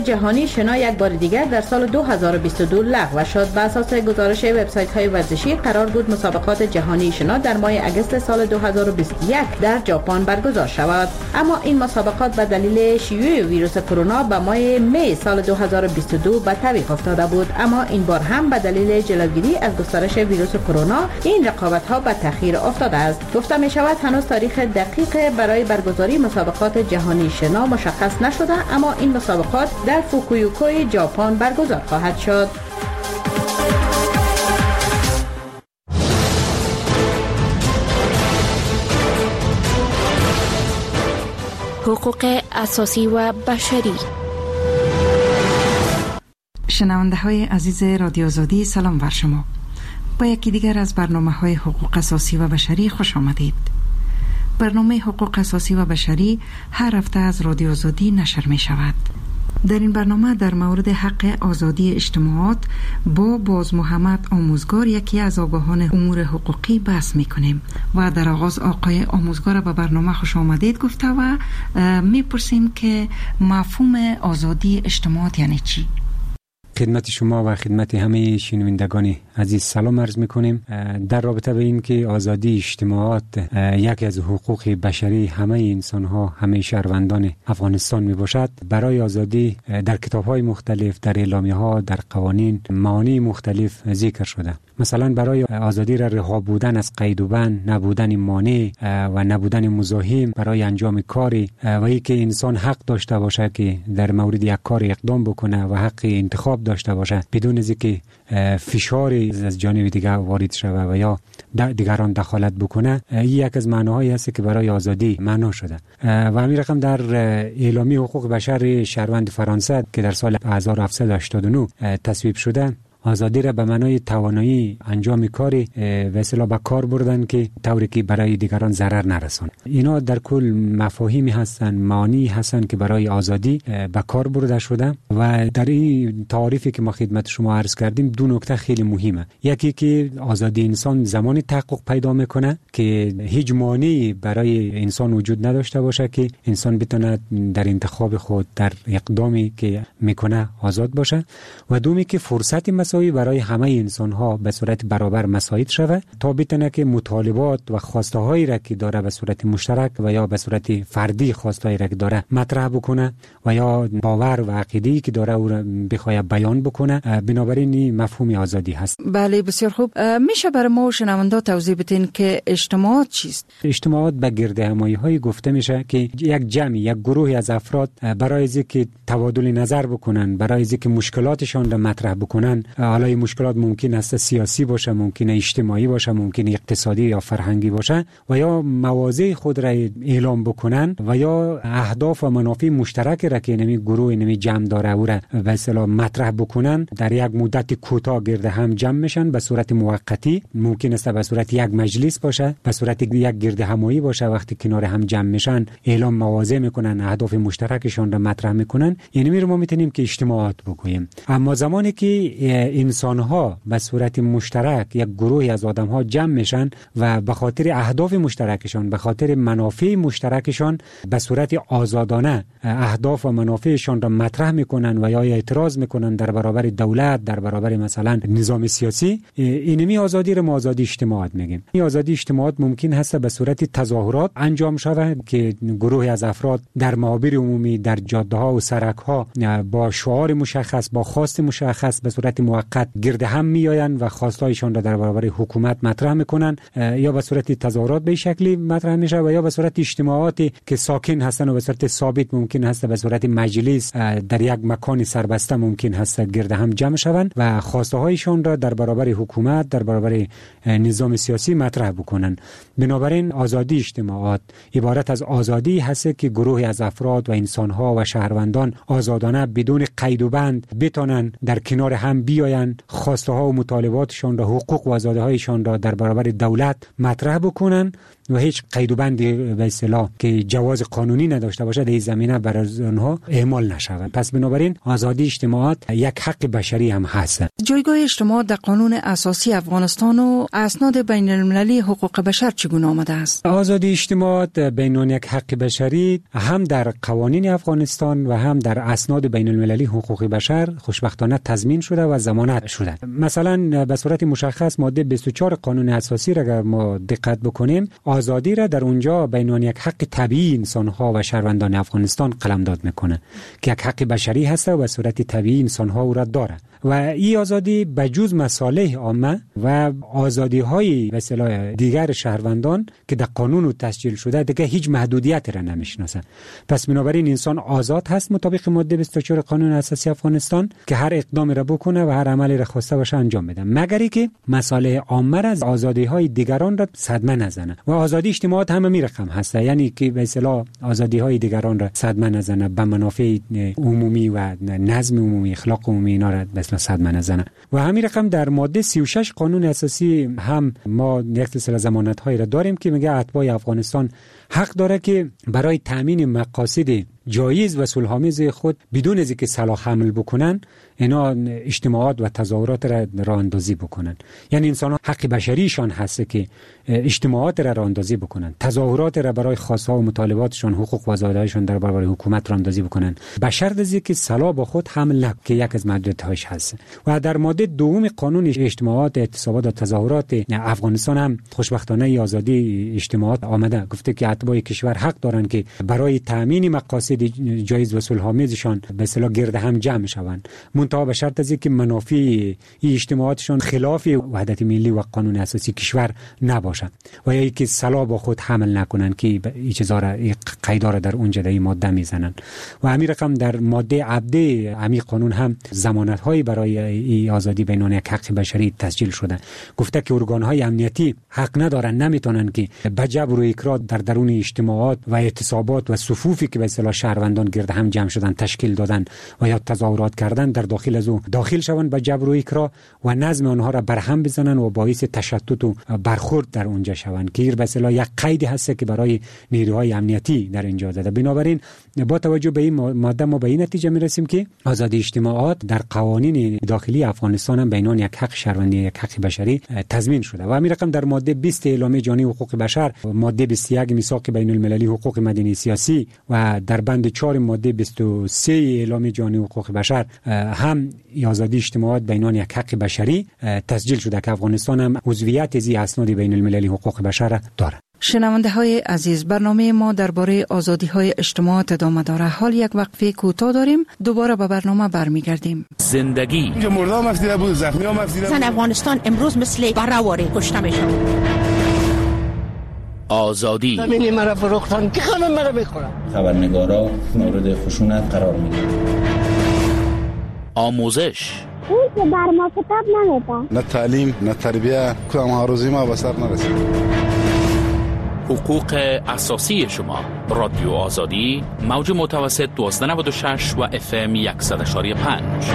جهانی شنا یک بار دیگر در سال 2022 لغو شد. بر اساس گزارش وبسایت‌های ورزشی قرار بود مسابقات جهانی شنا در ماه اگست سال 2021 در ژاپن برگزار شود، اما این مسابقات به دلیل شیوع ویروس کرونا به ماه می سال 2022 به تعویق افتاده بود. اما این بار هم به دلیل جلوگیری از گسترش ویروس کرونا این رقابت‌ها به تأخیر افتاده است. گفته می شود هنوز تاریخ دقیق برای برگزاری مسابقات جهانی شنا مشخص نشده، اما این مسابقات در فوکویوکوی ژاپن برگزار خواهد شد. حقوق اساسی و بشری. شنونده های عزیز رادیو آزادی، سلام بر شما. با یکی دیگر از برنامه های حقوق اساسی و بشری خوش آمدید. برنامه حقوق اساسی و بشری هر هفته از رادیو آزادی نشر می شود. در این برنامه در مورد حق آزادی اجتماعات با باز محمد آموزگار، یکی از آگاهان امور حقوقی، بحث می کنیم و در آغاز آقای آموزگار به برنامه خوش آمدید گفته و می پرسیم که مفهوم آزادی اجتماعات یعنی چی؟ خدمت شما و خدمت همه شنوندگان عزیز سلام عرض می‌کنیم. در رابطه به این که آزادی اجتماعات یکی از حقوق بشری همه انسان‌ها، همه شهروندان افغانستان میباشد، برای آزادی در کتاب‌های مختلف، در اعلامیه‌ها، در قوانین معانی مختلف ذکر شده. مثلا برای آزادی رها بودن از قید و بند، نبودن مانع و نبودن مزاحم برای انجام کاری و اینکه انسان حق داشته باشه که در مورد یک کار اقدام بکنه و حق انتخاب داشته باشه بدون از اینکه فشاری از جانب دیگر وارد شود و یا دیگران دخالت بکنه. این یک از معناهایی است که برای آزادی معنا شده و همین رقم در اعلامیه حقوق بشر شهروند فرانسه که در سال 1789 تصویب شده، آزادی را به معنای توانایی انجام کاری و اصطلاح به کار بردن که طوری که برای دیگران ضرر نرسونه. اینا در کل مفاهیمی هستن، معانی هستن که برای آزادی به کار برده شده و در این تعریفی که ما خدمت شما عرض کردیم دو نکته خیلی مهمه. یکی که آزادی انسان زمانی تحقق پیدا میکنه که هیچ مانعی برای انسان وجود نداشته باشه که انسان بتونه در انتخاب خود، در اقدامی که میکنه آزاد باشه، و دومی که فرصت برای همه انسان ها به صورت برابر مساعد شود تا بتونه که مطالبات و خواسته هایی را که داره به صورت مشترک و یا به صورت فردی خواسته هایی را که داره مطرح بکنه و یا باور و عقیده‌ای که داره او را بخواد بیان بکنه. بنابراین این مفهوم آزادی هست. بله، بسیار خوب. میشه برای ما شنوندا توضیح بدین که اجتماعات چیست؟ اجتماعات به گرد همایی های گفته میشه که یک جمعی، یک گروهی از افراد برای اینکه تبادل نظر بکنن، برای اینکه مشکلاتشان را مطرح بکنن، حالا این مشکلات ممکن است سیاسی باشه، ممکن است اجتماعی باشه، ممکن است اقتصادی یا فرهنگی باشه، و یا مواضع خود را اعلام بکنن و یا اهداف و منافع مشترک را که نمی گروه نمی جمع داره او را به اصطلاح مطرح بکنن. در یک مدت کوتاه گرد هم جمع میشن به صورت موقتی، ممکن است به صورت یک مجلس باشه، به صورت یک گرد همایی باشه. وقتی کنار هم جمع میشن اعلام مواضع میکنن، اهداف مشترکشون را مطرح میکنن. یعنی ما میتونیم که اجتماعات بگوییم. اما زمانی که انسان‌ها به صورت مشترک، یک گروهی از آدم‌ها جمع میشن و به خاطر اهداف مشترکشان، به خاطر منافع مشترکشان به صورت آزادانه اهداف و منافعشان را مطرح میکنن و یا اعتراض میکنن در برابر دولت، در برابر مثلا نظام سیاسی، اینمی آزادی را ما آزادی اجتماعات میگیم. این آزادی اجتماعات ممکن هست به صورت تظاهرات انجام شود که گروهی از افراد در محاور عمومی، در جاده‌ها و سرک‌ها با شعار مشخص، با خواست مشخص به صورت موقت گرد هم میآیند و خواستایشان را در برابر حکومت مطرح میکنن، یا به صورت تظاهرات به شکلی مطرح میشه و یا به صورت اجتماعاتی که ساکن هستن و به صورت ثابت ممکن هست به صورت مجلس در یک مکان سربسته ممکن هست گرد هم جمع شوند و خواسته هایشان را در برابر حکومت، در برابر نظام سیاسی مطرح بکنن. بنابراین آزادی اجتماعات عبارت از آزادی هست که گروهی از افراد و انسانها و شهروندان آزادانه بدون قید و بند بتونن در کنار هم بیاین بیاین خواسته ها و مطالباتشان را، حقوق و آزادی هایشان را در برابر دولت مطرح بکنن و هیچ قید و بندی به اصطلاح که جواز قانونی نداشته باشه در این زمینه برای آنها اعمال نشود. پس بنابراین آزادی اجتماعات یک حق بشری هم هست. جایگاه اجتماعات در قانون اساسی افغانستان و اسناد بین المللی حقوق بشر چگونه آمده است؟ آزادی اجتماعات بین یک حق بشری هم در قوانین افغانستان و هم در اسناد بین المللی حقوق بشر خوشبختانه تضمین شده و ضمانت شده. مثلا به صورت مشخص ماده 24 قانون اساسی را اگر ما دقت بکنیم، آزادی را در اونجا بین یک حق طبیعی انسان‌ها و شهروندان افغانستان قلمداد میکنه که یک حق بشری هست و به صورت طبیعی انسان‌ها او را داره و این آزادی بجز مصالح عامه و آزادی‌های به اصطلاح دیگر شهروندان که در قانون تسجیل شده دیگه هیچ محدودیت را نمیشناسه. پس بنابراین انسان آزاد هست مطابق ماده 24 قانون اساسی افغانستان که هر اقدامی را بکنه و هر عملی را خواسته باشه انجام بده، مگر اینکه مصالح عامه را از آزادی‌های دیگران را صدمه نزنه. و آزادی اجتماعات هم می رقم هست، یعنی که به اصطلاح آزادی‌های دیگران را صدمه نزنه، به منافع عمومی و نظم عمومی، اخلاق عمومی اینا را به اصطلاح صدمه نزنه. و همین رقم در ماده 36 قانون اساسی هم ما یک سلسله ضمانت‌هایی را داریم که میگه اتباع افغانستان حق داره که برای تامین مقاصد جایز و صلح‌آمیز خود بدون از اینکه سلاح حمل بکنن اینا اجتماعات و تظاهرات را راه اندازی بکنن. یعنی انسان ها حق بشریشان هست که اجتماعات را راه اندازی بکنن، تظاهرات را برای خواست‌ها و مطالباتشان، حقوق و آزادی‌هایشان در برابر حکومت راه اندازی بکنن، به شرط از اینکه سلاح با خود حمل نکنند که یک از محدودیت‌هاش هست. و در ماده دوم قانون اجتماعات، اعتصابات و تظاهرات افغانستان هم خوشبختانه آزادی اجتماعات آمده، گفته که اتباع کشور حق دارند که برای تامین مقاصد جایز و صلح‌آمیزشان به اصطلاح گرد هم جمع شوند، منتها به شرط از اینکه منافع این اجتماعاتشان خلاف وحدت ملی و قانون اساسی کشور نباشد و یا اینکه سلاح با خود حمل نکنند که این چیزا را قیدا را در اونجا در این ماده میزنن. و همین رقم در ماده عبده همین قانون هم ضمانت‌هایی برای این آزادی بین یک حق بشری تسجیل شده، گفته که ارگان‌های امنیتی حق ندارن، نمیتونن که به جبر و اکراه در درون اجتماعات و اعتصابات و صفوفی که به اصطلاح شهروندان گرد هم جمع شدن تشکیل دادن و یا تظاهرات کردن در داخل از او داخل شوند به جبر و اکراه و نظم آنها را برهم بزنن و باعث تشتت و برخورد در اونجا شوند که به اصطلاح یک قیدی هست که برای نیروهای امنیتی در اینجا زده. بنابراین با توجه به این ماده ما به این نتیجه میرسیم که آزادی اجتماعات در قوانین داخلی افغانستان هم بینان یک حق شهروندی، یک حق بشری تضمین شده. و همین رقم در ماده 20 اعلامیه جهانی حقوق بشر، ماده 21 میثاق بین المللی حقوق مدنی سیاسی و در بند 4 ماده 23 اعلامیه جهانی حقوق بشر هم آزادی اجتماعات بینان یک حق بشری تسجیل شده که افغانستان هم عضویت از اسناد بین المللی حقوق بشر دارد. شنونده های عزیز، برنامه ما درباره آزادی های اجتماعات ادامه داره. حال یک وقفه کوتاه داریم، دوباره به برنامه برمیگردیم. زندگی مردم مفیده بود، زخمی ها مفیده بود. زن افغانستان امروز مثل بره‌واره کشته میشه. آزادی زمینی مرا فروختن که خانم مرا بخورم. خبرنگارا مورد خشونت قرار میگیرن. آموزش اون که بر ما کتاب نمیده، نه تعلیم نه تربیه، کدام آرزوی ما به سر نرسید. حقوق اساسی شما. رادیو آزادی، موج متوسط 1296 و FM 100.5.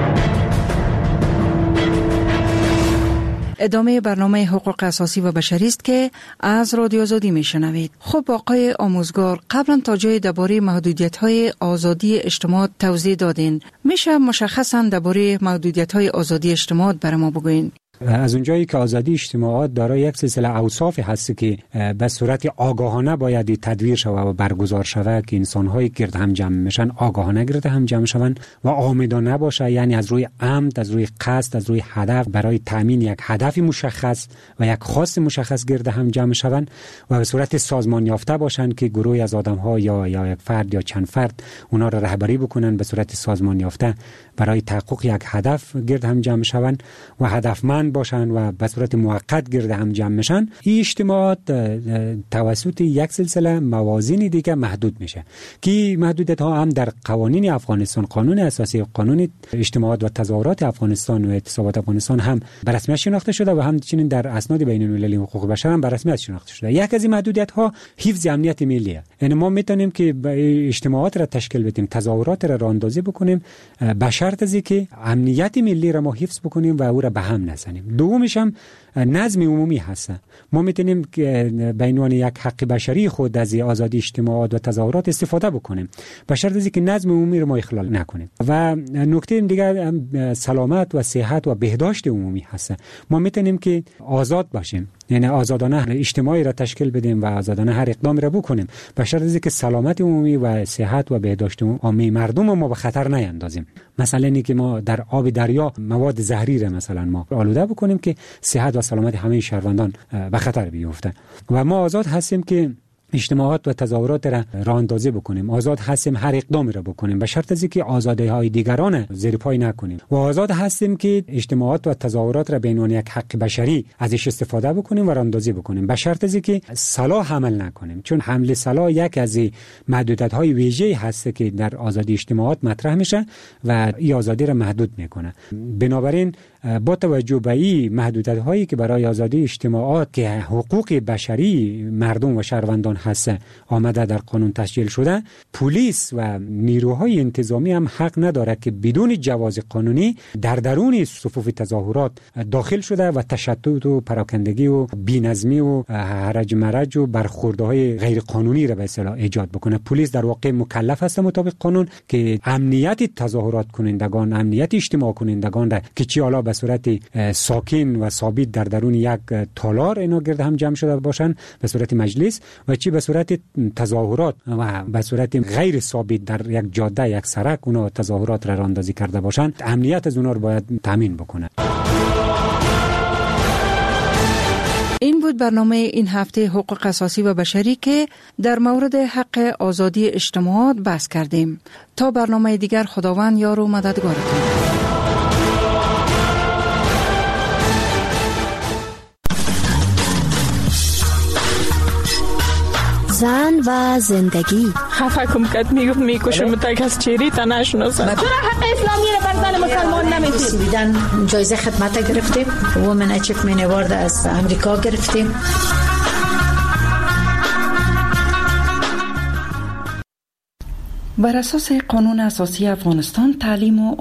ادامه برنامه حقوق اساسی و بشری است که از رادیو آزادی میشنوید. خب آقای آموزگار، قبلا تا جای درباره محدودیت‌های آزادی اجتماعات توضیح دادین. میشه مشخصاً درباره محدودیت‌های آزادی اجتماعات برای ما بگوین؟ از اونجایی که آزادی اجتماعات دارای یک سلسله اوصاف هست که به صورت آگاهانه باید تدویر شود و برگزار شود که انسان‌های گرد هم جمع میشن آگاهانه گرد هم جمع شوند و عامدانه باشه، یعنی از روی عمد، از روی قصد، از روی هدف برای تامین یک هدف مشخص و یک خواست مشخص گرد هم جمع شوند و به صورت سازمان یافته باشند که گروهی از آدم‌ها یا یک فرد یا چند فرد اونا را رهبری بکنن به صورت سازمان یافته برای تحقق یک هدف گرد هم جمع شوند و هدفمند جنگ باشن و به صورت موقت گرد هم جمع میشن، این اجتماعات توسط یک سلسله موازین دیگه محدود میشه که محدودیت ها هم در قوانین افغانستان، قانون اساسی، قانون اجتماعات و تظاهرات افغانستان و اعتصابات افغانستان هم به رسمیت شناخته شده و همچنین در اسناد بین المللی حقوق بشر هم به رسمیت شناخته شده. یک از این محدودیت ها حفظ امنیت ملیه. یعنی ما میتونیم که اجتماعات را تشکیل بدیم، تظاهرات را راهاندازی بکنیم به شرط از اینکه امنیت ملی را ما حفظ بکنیم و او را به هم نزنیم. دومش هم نظم عمومی هست. ما میتونیم که به عنوان یک حق بشری خود از آزادی اجتماعات و تظاهرات استفاده بکنیم به شرط از اینکه نظم عمومی را ما اخلال نکنیم. و نکته دیگر سلامت و صحت و بهداشت عمومی هست. ما میتونیم که آزاد باشیم، یعنی آزادانه اجتماعی را تشکیل بدیم و آزادانه هر اقدامی را بکنیم به شرط از اینکه سلامت عمومی و صحت و بهداشت عمومی مردم ما به خطر نیندازیم. مثلا اینکه ما در آب دریا مواد زهری را مثلا ما آلوده بکنیم که صحت و سلامت همه شهروندان به خطر بیفته. و ما آزاد هستیم که اجتماعات و تظاهرات را راهاندازی بکنیم، آزاد هستیم هر اقدامی را بکنیم به شرط از اینکه آزادی‌های دیگران زیر پای نکنیم و آزاد هستیم که اجتماعات و تظاهرات را به عنوان یک حق بشری ازش استفاده بکنیم و راهاندازی بکنیم به شرط از اینکه سلاح عمل نکنیم، چون حمل سلاح یک از محدودیت‌های ویژه‌ای هست که در آزادی اجتماعات مطرح میشه و این آزادی را محدود میکنه. بنابراین با توجه به این محدودیت‌هایی که برای آزادی اجتماعات که حقوق بشری مردم و شهروندان هست آمده در قانون تسجیل شده، پلیس و نیروهای انتظامی هم حق نداره که بدون جواز قانونی در درون صفوف تظاهرات داخل شده و تشتت و پراکندگی و بی‌نظمی و هرج مرج و برخوردهای غیر قانونی را به اصطلاح ایجاد بکنه. پلیس در واقع مکلف است مطابق قانون که امنیت تظاهرات کنندگان، امنیت اجتماع کنندگان را که چی حالا به صورت ساکن و ثابت در درون یک تالار اینا گرد هم جمع شده باشن به صورت مجلس و چی به صورت تظاهرات و به صورت غیر ثابت در یک جاده، یک سرک اونا تظاهرات را راهاندازی کرده باشن، امنیت از اونا رو باید تامین بکنه. این بود برنامه این هفته حقوق اساسی و بشری که در مورد حق آزادی اجتماعات بحث کردیم. تا برنامه دیگر خداوند یار و مددگارتون. زن و زندگی. خفه کم کت میکشم تک از چیری تا نشناسم. چرا حق اسلامی رو بر زن مسلمان نمیدید؟ بیدن جایزه خدمت گرفتیم، وومن اچیومنت اوارد از امریکا گرفتیم. بر اساس قانون اساسی افغانستان تعلیم و